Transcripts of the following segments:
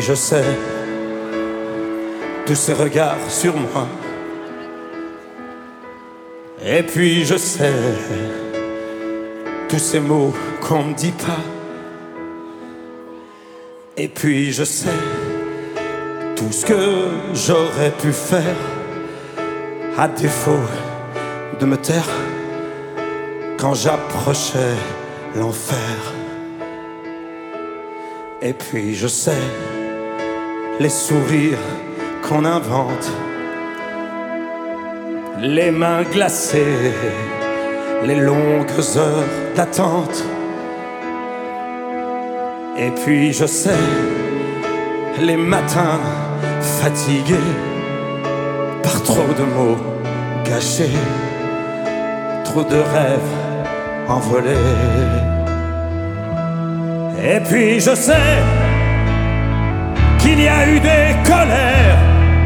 je sais tous ces regards sur moi. Et puis je sais tous ces mots qu'on me dit pas. Et puis je sais tout ce que j'aurais pu faire à défaut de me taire quand j'approchais l'enfer. Et puis je sais les sourires qu'on invente, les mains glacées, les longues heures d'attente. Et puis je sais les matins fatigués par trop de mots gâchés, trop de rêves envolés. Et puis je sais qu'il y a eu des colères,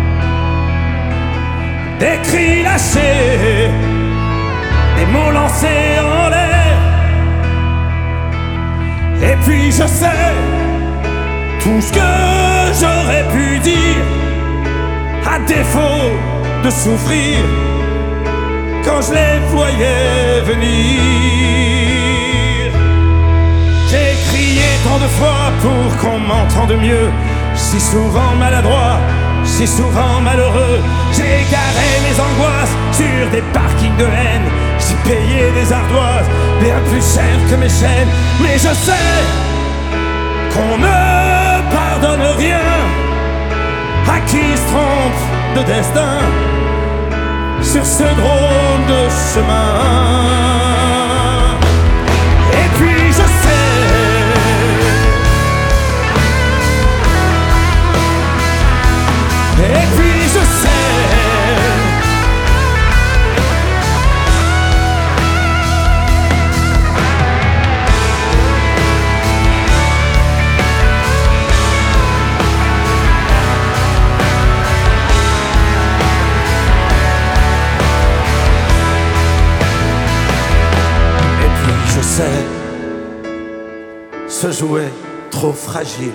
des cris lâchés, des mots lancés en l'air. Et puis je sais tout ce que j'aurais pu dire à défaut de souffrir quand je les voyais venir. J'ai crié tant de fois pour qu'on m'entende mieux, si souvent maladroit, si souvent malheureux. J'ai garé mes angoisses sur des parkings de haine. J'ai payé des ardoises bien plus cher que mes chaînes. Mais je sais qu'on ne pardonne rien à qui se trompe de destin sur ce drôle de chemin. Et puis je sais et puis je sais je sais ce jouet trop fragile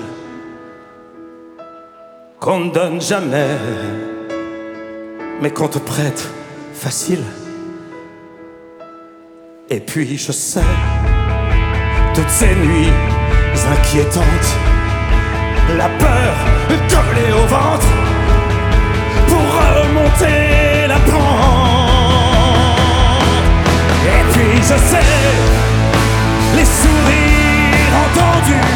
qu'on ne donne jamais, mais qu'on te prête facile. Et puis je sais toutes ces nuits inquiétantes, la peur collée au ventre pour remonter la pente. Et puis je sais les sourires entendus.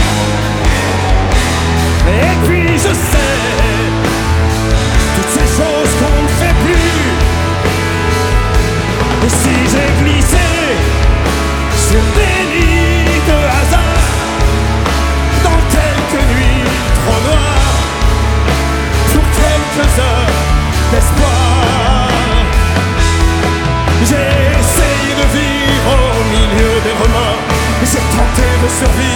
Et puis je sais toutes ces choses qu'on ne fait plus. Et si j'ai glissé sur des lits de hasard, dans quelques nuits trop noires, pour quelques heures d'espoir, j'ai essayé de vivre au milieu des remords. J'ai tenté de survivre